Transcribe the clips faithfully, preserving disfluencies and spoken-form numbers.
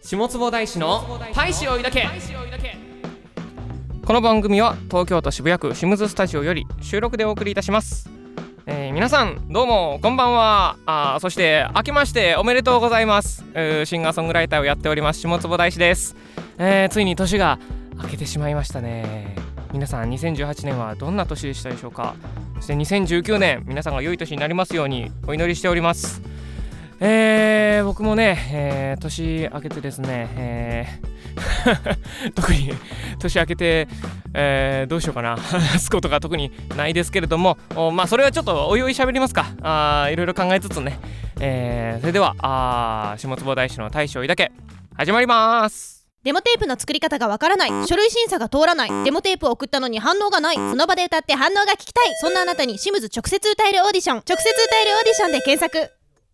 下坪大師の大志を抱け。この番組は東京都渋谷区シムズスタジオより収録でお送りいたします。えー、皆さんどうもこんばんは。あそして明けましておめでとうございます。シンガーソングライターをやっております下坪大師です。えー、ついに年が明けてしまいましたね。皆さんにせんじゅうはちねんはどんな年でしたでしょうか。そしてにせんじゅうきゅうねん皆さんが良い年になりますようにお祈りしております。えー、僕もね、えー、年明けてですね、えー、特に年明けて、えー、どうしようかな話すことが特にないですけれども、まあそれはちょっとおいおい喋りますか。あいろいろ考えつつね、えー、それではあ下坪大師の大志を抱け始まります。 デモテープの作り方がわからない、書類審査が通らない、デモテープを送ったのに反応がない、その場で歌って反応が聞きたい、そんなあなたにシムズ直接歌えるオーディション、直接歌えるオーディションで検索。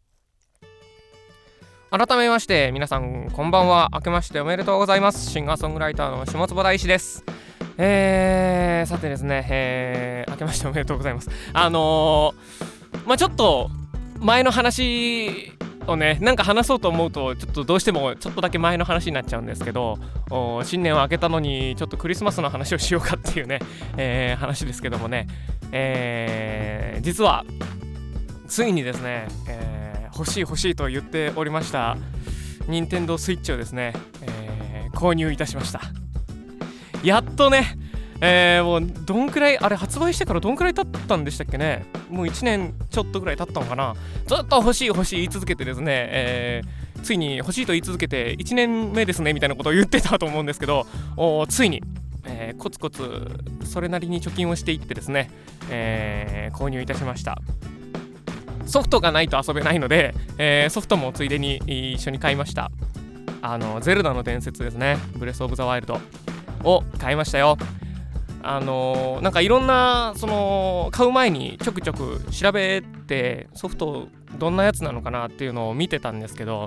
改めまして皆さんこんばんは。明けましておめでとうございます。シンガーソングライターの下坪大志です。えー、さてですね、えー、明けましておめでとうございます。あのー、まあちょっと前の話をねなんか話そうと思うとちょっとどうしてもちょっとだけ前の話になっちゃうんですけど、新年は明けたのにちょっとクリスマスの話をしようかっていうね、えー、話ですけどもね、えー、実はついにですね、えー欲しい欲しいと言っておりました任天堂スイッチをですね、えー、購入いたしました。やっとね、えー、もうどんくらいあれ発売してからどんくらい経ったんでしたっけね。もういちねんちょっとぐらい経ったのかな。ずっと欲しい欲しい言い続けてですね、えー、ついに欲しいと言い続けていちねんめですねみたいなことを言ってたと思うんですけど、おついに、えー、コツコツそれなりに貯金をしていってですね、えー、購入いたしました。ソフトがないと遊べないので、えー、ソフトもついでに一緒に買いました。あのゼルダの伝説ですね、ブレスオブザワイルドを買いましたよ。あのー、なんかいろんなその買う前にちょくちょく調べてソフトどんなやつなのかなっていうのを見てたんですけど、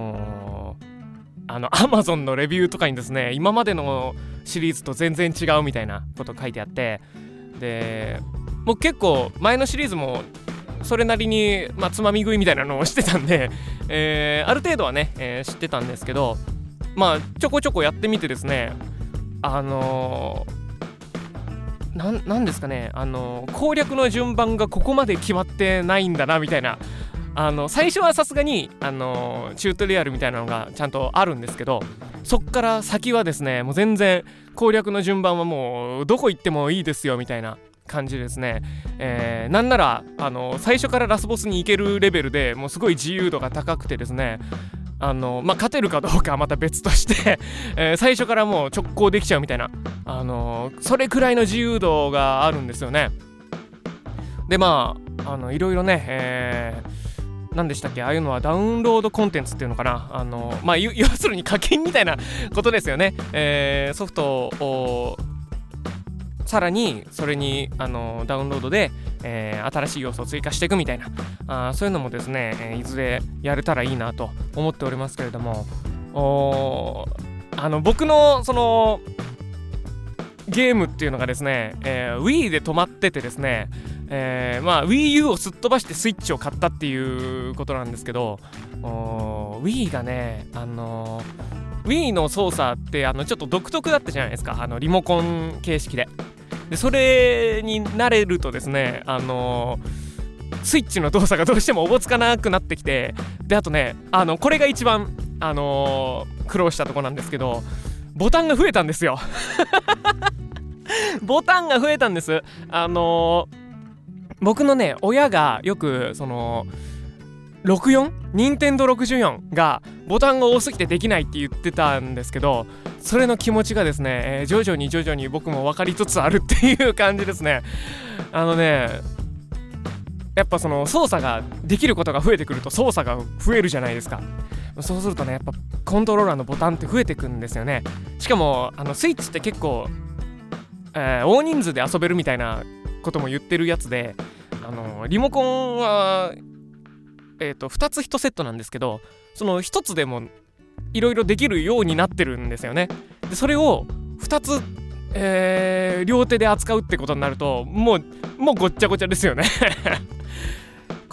あの Amazon のレビューとかにですね今までのシリーズと全然違うみたいなこと書いてあって、でもう結構前のシリーズもそれなりに、まあ、つまみ食いみたいなのをしてたんで、えー、ある程度はね、えー、知ってたんですけど、まあちょこちょこやってみてですね、あのー、な ん, なんですかね、あのー、攻略の順番がここまで決まってないんだなみたいな、あの最初はさすがに、あのー、チュートリアルみたいなのがちゃんとあるんですけど、そっから先はですねもう全然攻略の順番はもうどこ行ってもいいですよみたいな感じですね。えー、なんならあの最初からラスボスに行けるレベルでもうすごい自由度が高くてですね、あのまあ勝てるかどうかはまた別として、えー、最初からもう直行できちゃうみたいな、あのー、それくらいの自由度があるんですよね。でまああのいろいろね、えー、何でしたっけ、ああいうのはダウンロードコンテンツっていうのかな、あのー、まあ要するに課金みたいなことですよね。えー、ソフトをさらにそれにあのダウンロードで、えー、新しい要素を追加していくみたいな、あそういうのもですね、えー、いずれやれたらいいなと思っておりますけれども、おあの僕のそのゲームっていうのがですね、えー、Wii で止まっててですね、えー、まあ Wii U をすっ飛ばしてスイッチを買ったっていうことなんですけど、Wii がね、あのー、Wii の操作ってあのちょっと独特だったじゃないですか、あのリモコン形式で。でそれに慣れるとですね、あのー、スイッチの動作がどうしてもおぼつかなくなってきて、であとね、あのこれが一番、あのー、苦労したとこなんですけど、ボタンが増えたんですよボタンが増えたんです。あのー、僕のね親がよくそのろくじゅうよん 任天堂ろくじゅうよんがボタンが多すぎてできないって言ってたんですけど、それの気持ちがですね、えー、徐々に徐々に僕も分かりつつあるっていう感じですね。あのねやっぱその操作ができることが増えてくると操作が増えるじゃないですか。そうするとねやっぱコントローラーのボタンって増えてくんですよね。しかもあのスイッチって結構、えー、大人数で遊べるみたいなことも言ってるやつで、あのリモコンはえーとふたついちセットなんですけど、そのひとつでもいろいろできるようになってるんですよね。でそれをふたつ、えー、両手で扱うってことになるともうもうごっちゃごちゃですよね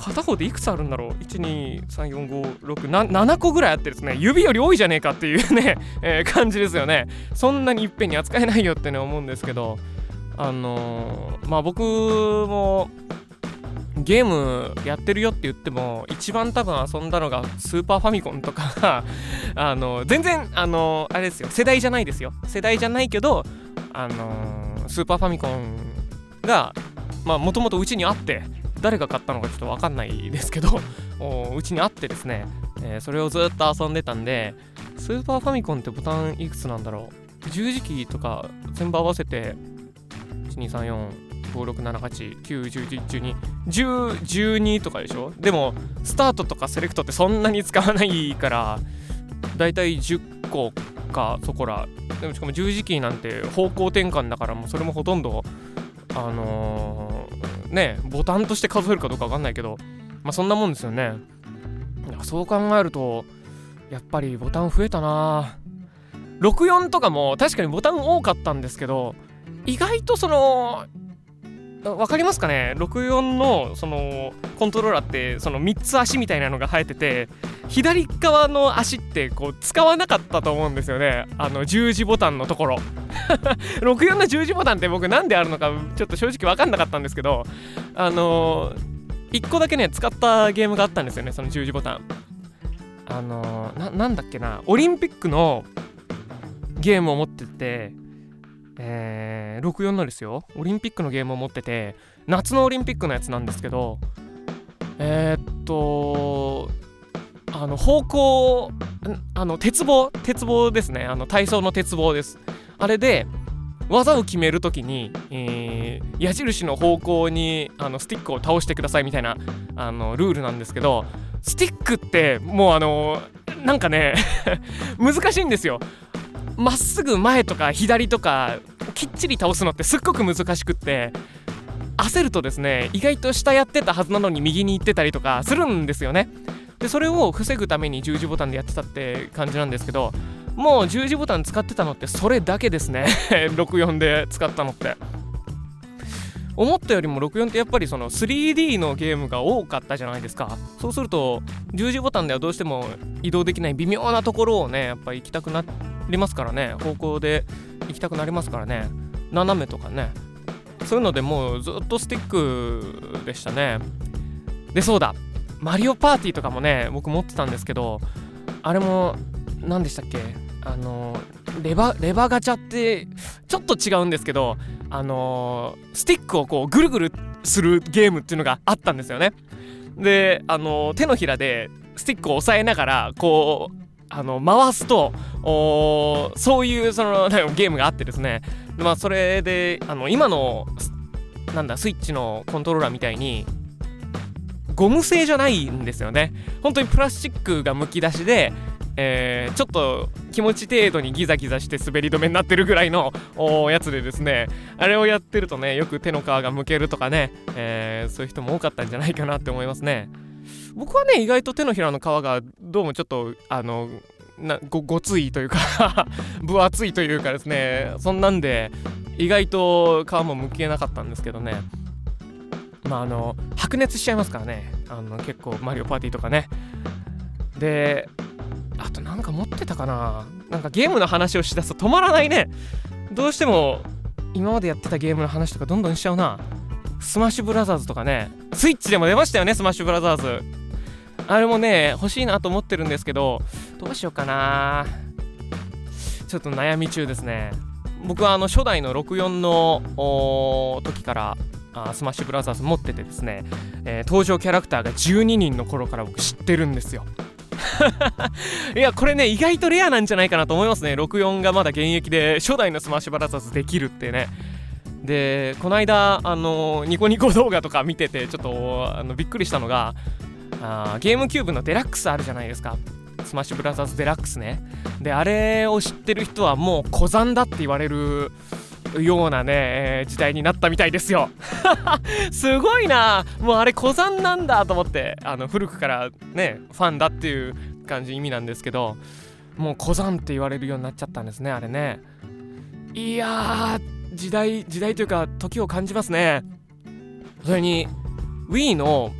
片方でいくつあるんだろう。いちにさんよんごろくなななこぐらいあってですね、指より多いじゃねえかっていうね、えー、感じですよね。そんなにいっぺんに扱えないよってね思うんですけど、あのー、まあ僕もゲームやってるよって言っても一番多分遊んだのがスーパーファミコンとかあの全然あのあれですよ、世代じゃないですよ、世代じゃないけど、あのスーパーファミコンがまあもともとうちにあって、誰が買ったのかちょっと分かんないですけどうちにあってですね、えー、それをずっと遊んでたんで、スーパーファミコンってボタンいくつなんだろう、十字キーとか全部合わせていちにさんよんごろくななはちきゅうじゅうじゅういちじゅうにじゅうじゅうにとかでしょ。でもスタートとかセレクトってそんなに使わないから、だいたいじゅっこかそこら。でもしかも十字キーなんて方向転換だから、もうそれもほとんどあのー、ねボタンとして数えるかどうか分かんないけど、まあそんなもんですよね。そう考えるとやっぱりボタン増えたな。ろくじゅうよんとかも確かにボタン多かったんですけど、意外とそのわかりますかね、ろくじゅうよんのそのコントローラーってそのみっつ足みたいなのが生えてて、左側の足ってこう使わなかったと思うんですよね、あの十字ボタンのところろくじゅうよんの十字ボタンって僕なんであるのかちょっと正直わかんなかったんですけど、あのー、いっこだけね使ったゲームがあったんですよね、その十字ボタン。あのー、な, なんだっけなオリンピックのゲームを持ってて、えー、ろくじゅうよんのですよ、オリンピックのゲームを持ってて、夏のオリンピックのやつなんですけど、えー、っとあの方向あの鉄棒鉄棒ですね、あの体操の鉄棒です。あれで技を決めるときに、えー、矢印の方向にあのスティックを倒してくださいみたいなあのルールなんですけど、スティックってもうあのなんかね難しいんですよ。まっすぐ前とか左とかきっちり倒すのってすっごく難しくって、焦るとですね意外と下やってたはずなのに右に行ってたりとかするんですよね。でそれを防ぐために十字ボタンでやってたって感じなんですけど、もう十字ボタン使ってたのってそれだけですねろくじゅうよんで使ったのって。思ったよりもろくじゅうよんってやっぱりその スリーディー のゲームが多かったじゃないですか。そうすると十字ボタンではどうしても移動できない微妙なところをねやっぱり行きたくなりますからね、方向で行きたくなりますからね、斜めとかね、そういうのでもうずっとスティックでしたね。でそうだ、マリオパーティーとかもね僕持ってたんですけど、あれも何でしたっけ、あのレバレバガチャってちょっと違うんですけど、あのー、スティックをこうぐるぐるするゲームっていうのがあったんですよね。で、あのー、手のひらでスティックを押さえながらこうあの回すとそういうそのゲームがあってですね、まあそれであの今のなんだスイッチのコントローラーみたいにゴム製じゃないんですよね。本当にプラスチックがむき出しで、えー、ちょっと気持ち程度にギザギザして滑り止めになってるぐらいのやつでですね、あれをやってるとねよく手の皮がむけるとかね、えー、そういう人も多かったんじゃないかなって思いますね。僕はね意外と手のひらの皮がどうもちょっとあのな ご, ごついというか分厚いというかですね、そんなんで意外と皮もむけなかったんですけどね、まああの白熱しちゃいますからね、あの結構マリオパーティーとかね。であとなんか持ってたかな、なんかゲームの話をしだすと止まらないね。どうしても今までやってたゲームの話とかどんどんしちゃうな。スマッシュブラザーズとかね、スイッチでも出ましたよね、スマッシュブラザーズ。あれもね欲しいなと思ってるんですけど、どうしようかな、ちょっと悩み中ですね。僕はあの初代のろくじゅうよんの時からあスマッシュブラザーズ持っててですね、えー、登場キャラクターがじゅうににんの頃から僕知ってるんですよいやこれね意外とレアなんじゃないかなと思いますね。ろくじゅうよんがまだ現役で初代のスマッシュブラザーズできるってね。でこの間あのニコニコ動画とか見ててちょっとあのびっくりしたのが、あゲームキューブのデラックスあるじゃないですか、スマッシュブラザーズデラックスね。であれを知ってる人はもう古参だって言われるようなね、えー、時代になったみたいですよすごいな、もうあれ古参なんだと思って、あの古くからねファンだっていう感じ意味なんですけど、もう古参って言われるようになっちゃったんですね、あれね。いやー時代時代というか時を感じますね。それに Wii の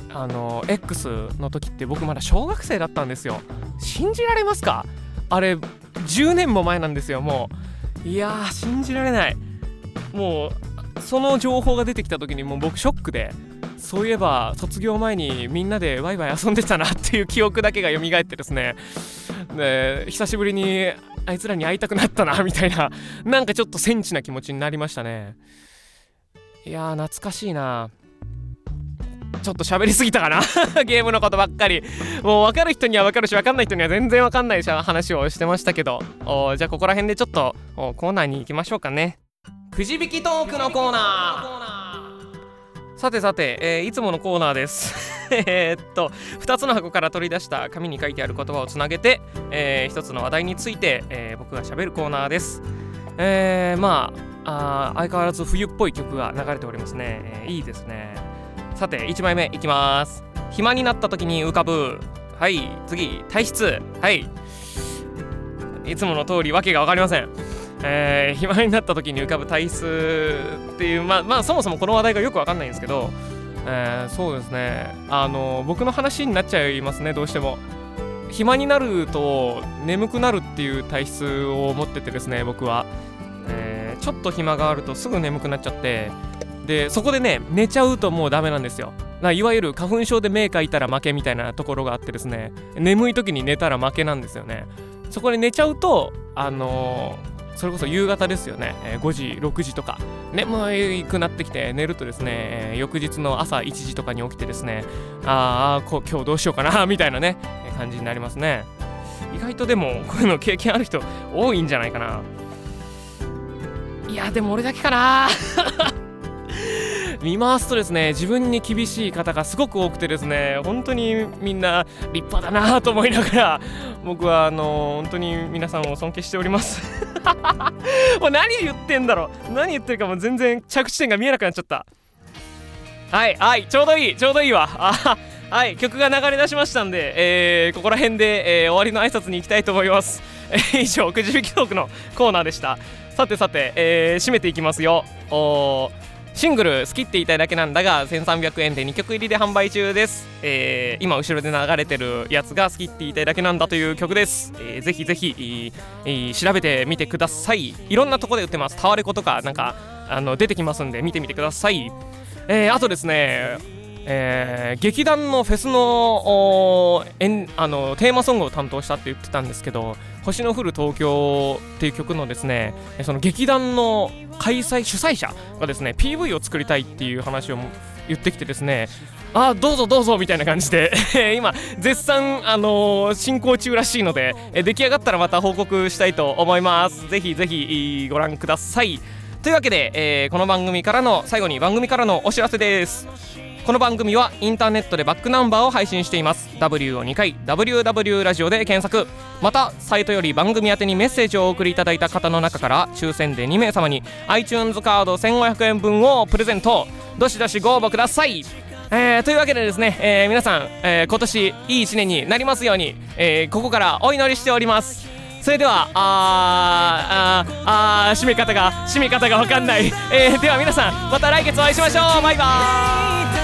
あの X の時って僕まだ小学生だったんですよ。信じられますか？あれじゅうねんも前なんですよ。もういやー信じられない。もうその情報が出てきた時にもう僕ショックで、そういえば卒業前にみんなでワイワイ遊んでたなっていう記憶だけが蘇ってですね、で久しぶりにあいつらに会いたくなったなみたいな、なんかちょっとセンチな気持ちになりましたね。いやー懐かしいな。ちょっと喋りすぎたかなゲームのことばっかり。もう分かる人には分かるし分かんない人には全然分かんない話をしてましたけど、おじゃあここら辺でちょっとコーナーに行きましょうかね。くじ引きトークのコーナー。さてさて、えー、いつものコーナーですえっとふたつの箱から取り出した紙に書いてある言葉をつなげて、えー、ひとつの話題について、えー、僕が喋るコーナーです。えー、まあ、あ相変わらず冬っぽい曲が流れておりますね、えー、いいですね。さていちまいめいきます。暇になった時に浮かぶ。はい、次体質。はい、いつもの通りわけが分かりません。えー、暇になった時に浮かぶ体質っていう、まあまあそもそもこの話題がよく分かんないんですけど、えー、そうですね、あの僕の話になっちゃいますね。どうしても暇になると眠くなるっていう体質を持っててですね、僕は、えー、ちょっと暇があるとすぐ眠くなっちゃって、でそこでね寝ちゃうともうダメなんですよ。いわゆる花粉症で目かいたら負けみたいなところがあってですね、眠い時に寝たら負けなんですよね。そこで寝ちゃうとあのー、それこそ夕方ですよね、えー、ごじろくじとか眠くなってきて寝るとですね、えー、翌日の朝いちじとかに起きてですね、ああ今日どうしようかなみたいなね感じになりますね。意外とでもこういうの経験ある人多いんじゃないかな。いやでも俺だけかな見回すとですね、自分に厳しい方がすごく多くてですね、本当にみんな立派だなと思いながら、僕はあの本当に皆さんを尊敬しておりますもう何言ってんだろう、何言ってるかもう全然着地点が見えなくなっちゃった。はいはいちょうどいいちょうどいいわあはい、曲が流れ出しましたんで、えー、ここら辺で、えー、終わりの挨拶に行きたいと思います。えー、以上くじ引きトークのコーナーでした。さてさて、えー、締めていきますよ。おシングル好きって言いたいだけなんだがせんさんびゃくえんでにきょく入りで販売中です。えー、今後ろで流れてるやつが好きって言いたいだけなんだという曲です。えー、ぜひぜひ、えー、調べてみてください。いろんなとこで売ってます。タワレコとかなんかあの出てきますんで見てみてください。えー、あとですね、えー、劇団のフェスのえんあのテーマソングを担当したって言ってたんですけど、星の降る東京っていう曲のですね、その劇団の開催主催者がですね ピーブイ を作りたいっていう話を言ってきてですね、あどうぞどうぞみたいな感じで今絶賛、あのー、進行中らしいので、出来上がったらまた報告したいと思います。ぜひぜひご覧ください。というわけで、えー、この番組からの最後に番組からのお知らせです。この番組はインターネットでバックナンバーを配信しています。 ダブリュー をにかい ダブリューダブリュー ラジオで検索。またサイトより番組宛てにメッセージをお送りいただいた方の中から抽選でにめいさまに iTunes カードせんごひゃくえんぶんをプレゼント。どしどしご応募ください。えー、というわけでですね、えー、皆さん、えー、今年いいいちねんになりますように、えー、ここからお祈りしております。それではあーあーあー締め方が締め方が分かんない、えー、では皆さんまた来月お会いしましょう。バイバーイ。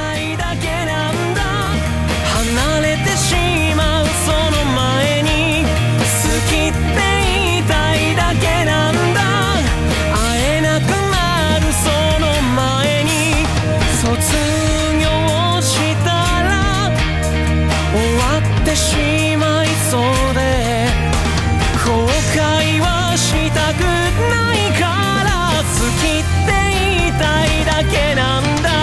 離れてしまうその前に好きって言いたいだけなんだ。会えなくなるその前に卒業したら終わってしまいそうで後悔はしたくないから好きって言いたいだけなんだ。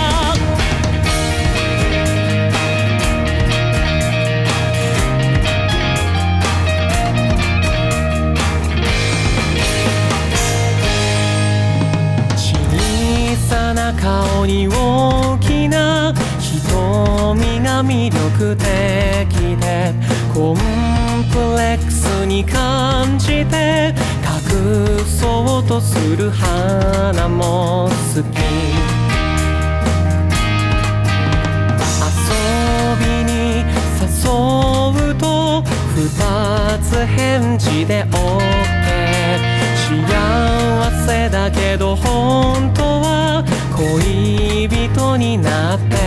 顔に大きな瞳が魅力的でコンプレックスに感じて隠そうとする花も好き。遊びに誘うと二つ返事で OK。 幸せだけど本当は恋人になって